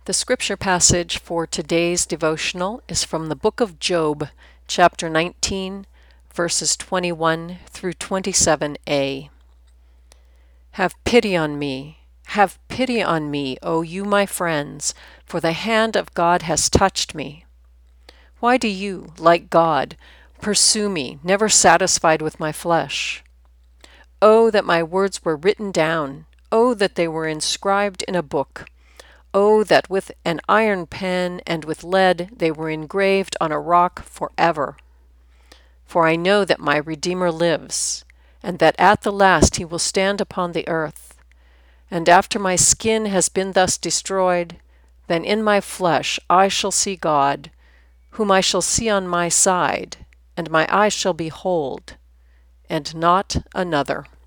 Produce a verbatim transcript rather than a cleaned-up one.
The scripture passage for today's devotional is from the book of Job, chapter nineteen, verses twenty-one through twenty-seven a. Have pity on me, have pity on me, O you my friends, for the hand of God has touched me. Why do you, like God, pursue me, never satisfied with my flesh? Oh, that my words were written down! Oh, that they were inscribed in a book! Oh, that with an iron pen and with lead they were engraved on a rock forever! For I know that my Redeemer lives, and that at the last he will stand upon the earth. And after my skin has been thus destroyed, then in my flesh I shall see God, whom I shall see on my side, and my eyes shall behold, and not another.